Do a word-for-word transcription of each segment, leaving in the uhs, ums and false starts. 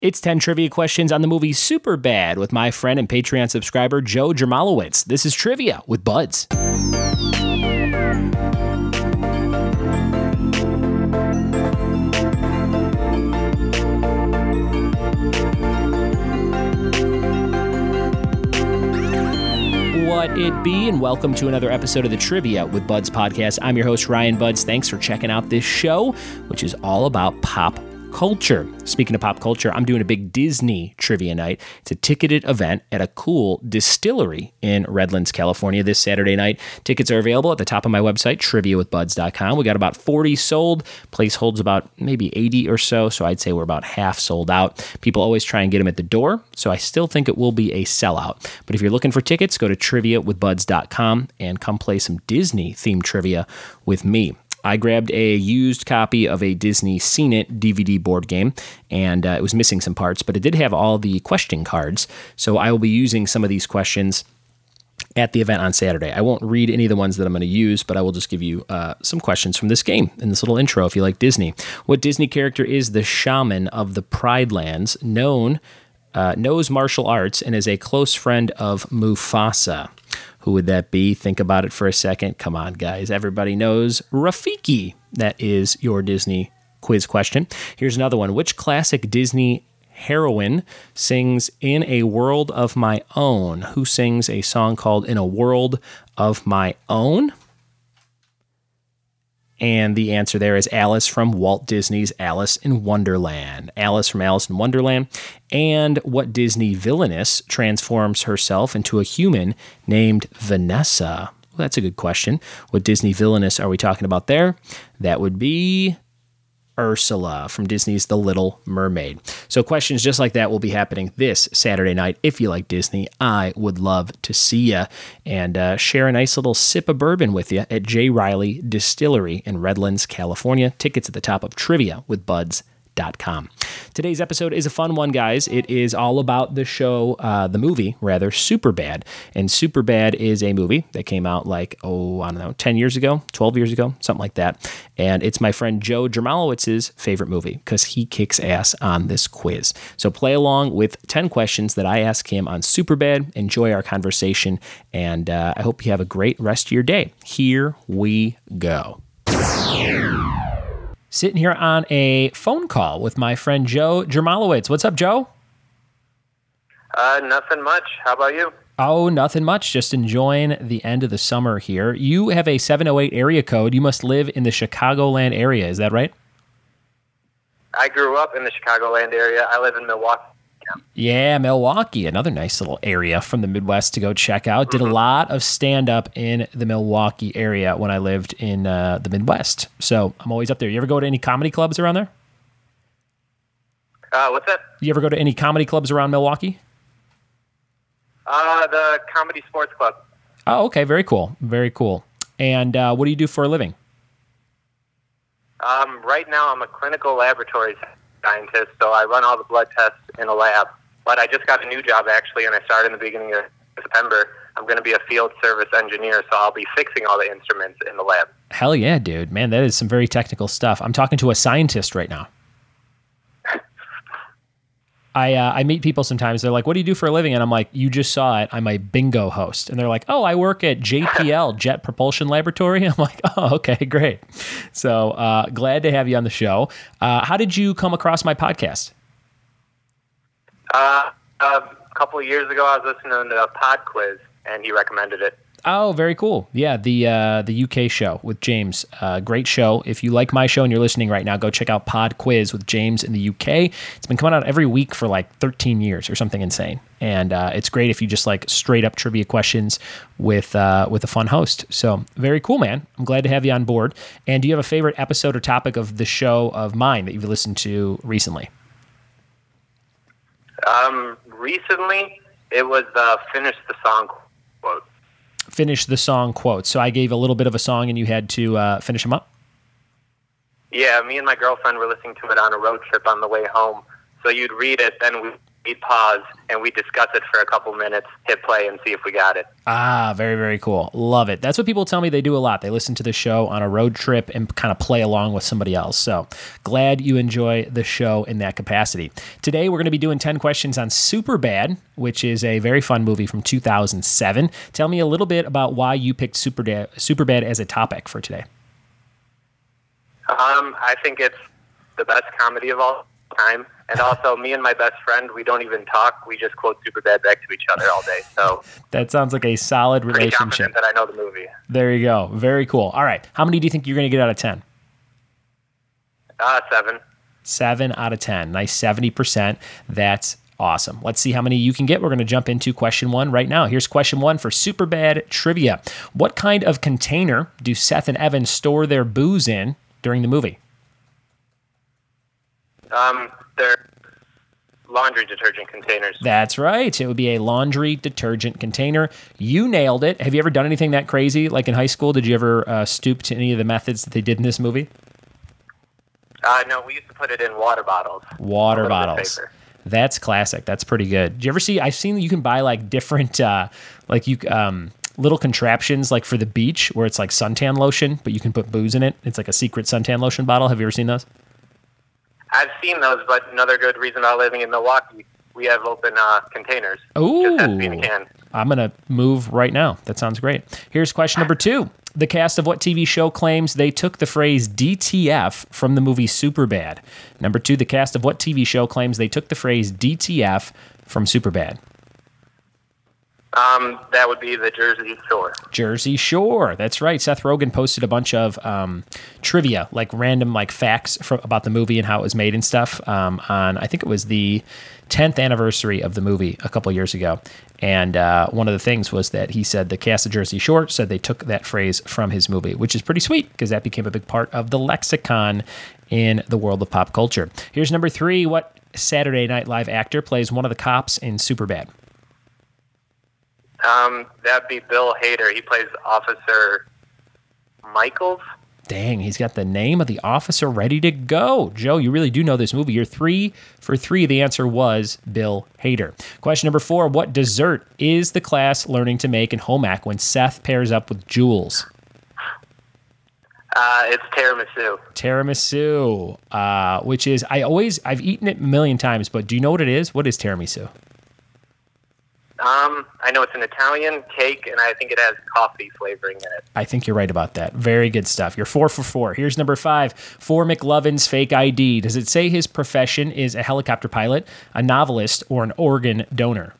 It's ten trivia questions on the movie Superbad with my friend and Patreon subscriber, Joe Jermalowitz. This is Trivia with Buds. What it be, and welcome to another episode of the Trivia with Buds podcast. I'm your host, Ryan Buds. Thanks for checking out this show, which is all about pop culture. Speaking of pop culture, I'm doing a big Disney trivia night. It's a ticketed event at a cool distillery in Redlands, California this Saturday night. Tickets are available at the top of my website, trivia with buds dot com. We got about forty sold. Place holds about maybe eighty or so, so I'd say we're about half sold out. People always try and get them at the door, so I still think it will be a sellout. But if you're looking for tickets, go to trivia with buds dot com and come play some Disney-themed trivia with me. I grabbed a used copy of a Disney Scene It D V D board game, and uh, it was missing some parts, but it did have all the question cards, so I will be using some of these questions at the event on Saturday. I won't read any of the ones that I'm going to use, but I will just give you uh, some questions from this game in this little intro if you like Disney. What Disney character is the shaman of the Pride Lands, known, uh, knows martial arts, and is a close friend of Mufasa? Who would that be? Think about it for a second. Come on, guys. Everybody knows Rafiki. That is your Disney quiz question. Here's another one. Which classic Disney heroine sings In a World of My Own? Who sings a song called In a World of My Own? And the answer there is Alice from Walt Disney's Alice in Wonderland. Alice from Alice in Wonderland. And what Disney villainess transforms herself into a human named Vanessa? Well, that's a good question. What Disney villainess are we talking about there? That would be Ursula from Disney's The Little Mermaid. So questions just like that will be happening this Saturday night. If you like Disney, I would love to see you and uh, share a nice little sip of bourbon with you at J. Riley Distillery in Redlands, California. Tickets at the top of trivia with buds dot com. Today's episode is a fun one, guys. It is all about the show, uh, the movie, rather, Superbad. And Superbad is a movie that came out like, oh, I don't know, ten years ago, twelve years ago, something like that. And it's my friend Joe Jermalowitz's favorite movie because he kicks ass on this quiz. So play along with ten questions that I ask him on Superbad. Enjoy our conversation, and uh, I hope you have a great rest of your day. Here we go. Sitting here on a phone call with my friend Joe Jermalowitz. What's up, Joe? Uh, nothing much. How about you? Oh, nothing much. Just enjoying the end of the summer here. You have a seven oh eight area code. You must live in the Chicagoland area. Is that right? I grew up in the Chicagoland area. I live in Milwaukee. Yeah, Milwaukee, another nice little area from the Midwest to go check out. Did a lot of stand-up in the Milwaukee area when I lived in uh, the Midwest. So I'm always up there. You ever go to any comedy clubs around there? Uh, what's that? You ever go to any comedy clubs around Milwaukee? Uh, the Comedy Sports Club. Oh, okay. Very cool. Very cool. And uh, what do you do for a living? Um, right now, I'm a clinical laboratory scientist, so I run all the blood tests in a lab. But I just got a new job, actually, and I started in the beginning of September. I'm going to be a field service engineer, so I'll be fixing all the instruments in the lab. Hell yeah, dude. Man, that is some very technical stuff. I'm talking to a scientist right now. I uh, I meet people sometimes. They're like, what do you do for a living? And I'm like, you just saw it. I'm a bingo host. And they're like, oh, I work at J P L, Jet Propulsion Laboratory. I'm like, oh, okay, great. So uh, glad to have you on the show. Uh, how did you come across my podcast? Uh, a couple of years ago, I was listening to a Pod Quiz, and he recommended it. Oh, very cool. Yeah, the uh, the U K show with James. Uh, great show. If you like my show and you're listening right now, go check out Pod Quiz with James in the U K. It's been coming out every week for like thirteen years or something insane. And uh, it's great if you just like straight up trivia questions with uh, with a fun host. So very cool, man. I'm glad to have you on board. And do you have a favorite episode or topic of the show of mine that you've listened to recently? Um, recently, it was uh, Finish the Song quote. Finish the song quote. So I gave a little bit of a song and you had to uh, finish them up? Yeah, me and my girlfriend were listening to it on a road trip on the way home. So you'd read it, then we pause, and we discuss it for a couple minutes, hit play, and see if we got it. Ah, very, very cool. Love it. That's what people tell me they do a lot. They listen to the show on a road trip and kind of play along with somebody else. So glad you enjoy the show in that capacity. Today, we're going to be doing ten questions on Superbad, which is a very fun movie from two thousand seven. Tell me a little bit about why you picked Superbad, Superbad as a topic for today. Um, I think it's the best comedy of all time. And also, me and my best friend, we don't even talk. We just quote Superbad back to each other all day. So that sounds like a solid pretty relationship. confident that I know the movie. There you go. Very cool. All right. How many do you think you're going to get out of ten? Uh, seven. Seven out of ten. Nice seventy percent. That's awesome. Let's see how many you can get. We're going to jump into question one right now. Here's question one for Superbad trivia. What kind of container do Seth and Evan store their booze in during the movie? Um, they're laundry detergent containers. That's right. It would be a laundry detergent container. You nailed it. Have you ever done anything that crazy? Like in high school, did you ever uh, stoop to any of the methods that they did in this movie? Uh, no, we used to put it in water bottles. Water bottles. That's classic. That's pretty good. Did you ever see, I've seen you can buy like different, uh, like you, um, little contraptions like for the beach where it's like suntan lotion, but you can put booze in it. It's like a secret suntan lotion bottle. Have you ever seen those? I've seen those, but another good reason about living in Milwaukee, we have open uh, containers. Ooh, just has to be in a can. I'm going to move right now. That sounds great. Here's question number two. The cast of what T V show claims they took the phrase D T F from the movie Superbad? Number two, the cast of what T V show claims they took the phrase D T F from Superbad? Um, that would be the Jersey Shore. Jersey Shore. That's right. Seth Rogen posted a bunch of um, trivia, like random like facts for, about the movie and how it was made and stuff um, on, I think it was the tenth anniversary of the movie a couple years ago. And uh, one of the things was that he said the cast of Jersey Shore said they took that phrase from his movie, which is pretty sweet because that became a big part of the lexicon in the world of pop culture. Here's number three. What Saturday Night Live actor plays one of the cops in Superbad? Um, that'd be Bill Hader. He plays Officer Michaels. Dang, he's got the name of the officer ready to go. Joe, you really do know this movie. You're three for three. The answer was Bill Hader. Question number four. What dessert is the class learning to make in home ec when Seth pairs up with Jules? Uh, it's tiramisu. Tiramisu, uh, which is, I always, I've eaten it a million times, but do you know what it is? What is tiramisu? Um, I know it's an Italian cake, and I think it has coffee flavoring in it. I think you're right about that. Very good stuff. You're four for four. Here's number five. For McLovin's fake I D, does it say his profession is a helicopter pilot, a novelist, or an organ donor?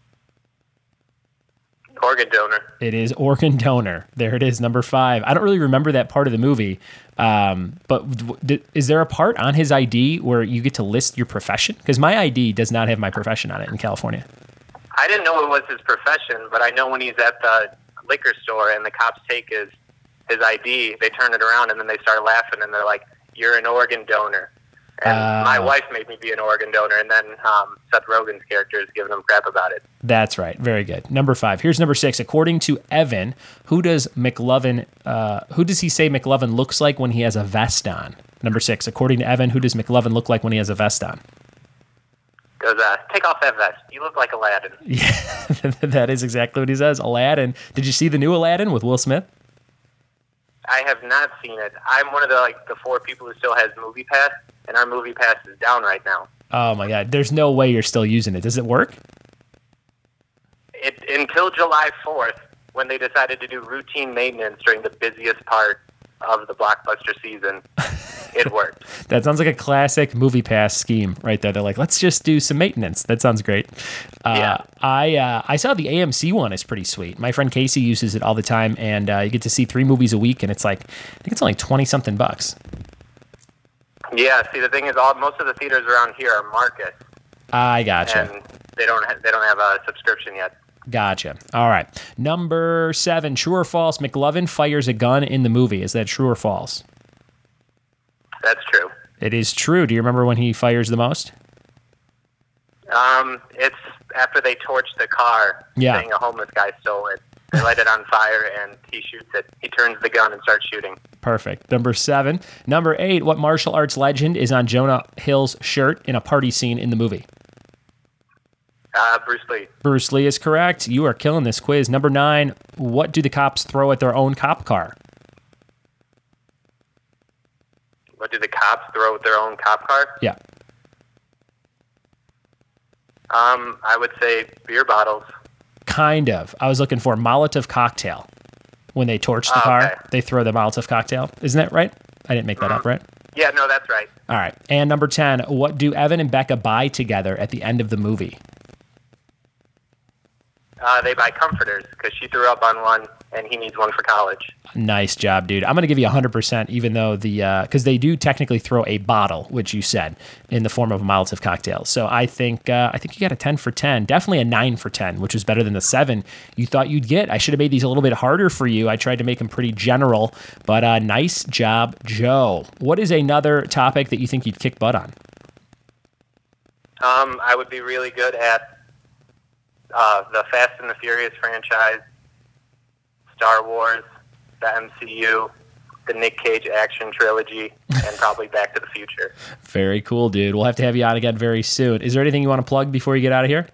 Organ donor. It is organ donor. There it is, number five. I don't really remember that part of the movie, um, but d- is there a part on his I D where you get to list your profession? Because my I D does not have my profession on it in California. I didn't know it was his profession, but I know when he's at the liquor store and the cops take his his I D, they turn it around and then they start laughing and they're like, "You're an organ donor." And uh, my wife made me be an organ donor, and then um, Seth Rogen's character is giving him crap about it. That's right. Very good. Number five. Here's number six. According to Evan, who does McLovin? Uh, who does he say McLovin looks like when he has a vest on? Number six. According to Evan, who does McLovin look like when he has a vest on? Goes, uh, take off that vest. You look like Aladdin. Yeah, that is exactly what he says. Aladdin. Did you see the new Aladdin with Will Smith? I have not seen it. I'm one of the like the four people who still has Movie Pass, and our Movie Pass is down right now. Oh my God! There's no way you're still using it. Does it work? It until July fourth, when they decided to do routine maintenance during the busiest part of the blockbuster season. It worked. That sounds like a classic Movie Pass scheme right there. They're like, let's just do some maintenance. That sounds great. Uh, yeah. I uh, I saw the A M C one is pretty sweet. My friend Casey uses it all the time, and uh, you get to see three movies a week, and it's like, I think it's only twenty something bucks. Yeah. See, the thing is, all most of the theaters around here are Marcus. I gotcha. And they don't ha- they don't have a subscription yet. Gotcha. All right. Number seven. True or false? McLovin fires a gun in the movie. Is that true or false? That's true. It is true. Do you remember when he fires the most? Um, it's after they torch the car, yeah. saying a homeless guy stole it. They light it on fire, and he shoots it. He turns the gun and starts shooting. Perfect. Number seven. Number eight. What martial arts legend is on Jonah Hill's shirt in a party scene in the movie? Uh, Bruce Lee. Bruce Lee is correct. You are killing this quiz. Number nine, what do the cops throw at their own cop car? What do the cops throw at their own cop car? Yeah. Um, I would say beer bottles. Kind of. I was looking for Molotov cocktail. When they torch the Oh, car, okay. they throw the Molotov cocktail. Isn't that right? I didn't make that up, right? Yeah, no, that's right. All right. And number ten, what do Evan and Becca buy together at the end of the movie? Uh, they buy comforters because she threw up on one and he needs one for college. Nice job, dude. I'm going to give you one hundred percent, even though the, because uh, they do technically throw a bottle, which you said, in the form of a Molotov cocktail. So I think uh, I think you got a ten for ten, definitely a nine for ten, which is better than the seven you thought you'd get. I should have made these a little bit harder for you. I tried to make them pretty general, but uh, nice job, Joe. What is another topic that you think you'd kick butt on? Um, I would be really good at uh, the Fast and the Furious franchise, Star Wars, the M C U, the Nick Cage action trilogy, and probably Back to the Future. Very cool, dude. We'll have to have you on again very soon. Is there anything you want to plug before you get out of here?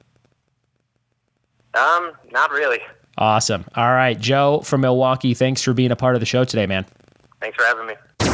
Um, not really. Awesome. All right, Joe from Milwaukee, thanks for being a part of the show today, man. Thanks for having me.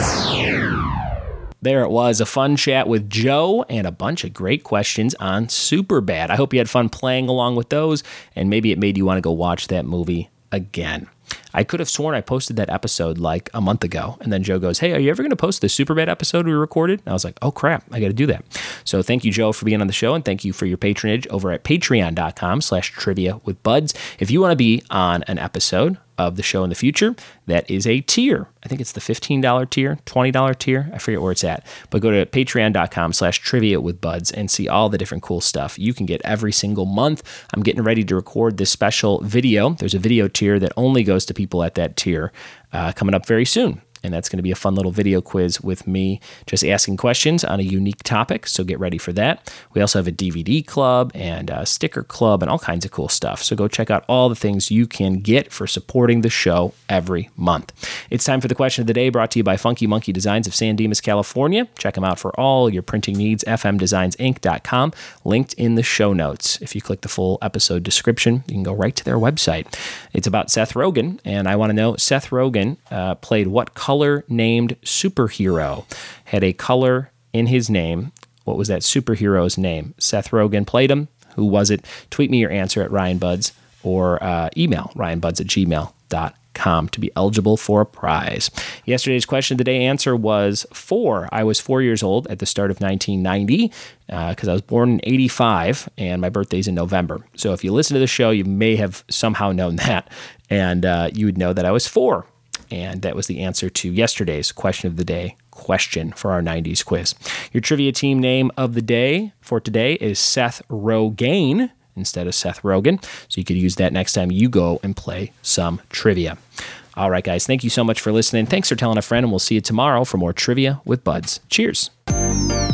There it was, a fun chat with Joe and a bunch of great questions on Superbad. I hope you had fun playing along with those, and maybe it made you want to go watch that movie again. I could have sworn I posted that episode like a month ago, and then Joe goes, hey, are you ever going to post the Superbad episode we recorded? And I was like, oh crap, I got to do that. So thank you, Joe, for being on the show, and thank you for your patronage over at patreon.com slash trivia with buds. If you want to be on an episode of the show in the future, that is a tier. I think it's the fifteen dollars tier, twenty dollars tier. I forget where it's at. But go to patreon.com slash trivia with buds and see all the different cool stuff you can get every single month. I'm getting ready to record this special video. There's a video tier that only goes to people at that tier uh, coming up very soon. And that's going to be a fun little video quiz with me just asking questions on a unique topic. So get ready for that. We also have a D V D club and a sticker club and all kinds of cool stuff. So go check out all the things you can get for supporting the show every month. It's time for the question of the day, brought to you by Funky Monkey Designs of San Dimas, California. Check them out for all your printing needs, f m designs inc dot com, linked in the show notes. If you click the full episode description, you can go right to their website. It's about Seth Rogen, and I want to know, Seth Rogen uh, played what color color-named superhero? Had a color in his name. What was that superhero's name? Seth Rogen played him. Who was it? Tweet me your answer at Ryan Buds or uh, email ryan buds at gmail dot com to be eligible for a prize. Yesterday's question of the day answer was four. I was four years old at the start of nineteen ninety because uh, I was born in eighty-five and my birthday's in November. So if you listen to the show, you may have somehow known that, and uh, you would know that I was four. And that was the answer to yesterday's question of the day question for our nineties quiz. Your trivia team name of the day for today is Seth Rogaine instead of Seth Rogen. So you could use that next time you go and play some trivia. All right, guys, thank you so much for listening. Thanks for telling a friend, and we'll see you tomorrow for more Trivia with Buds. Cheers.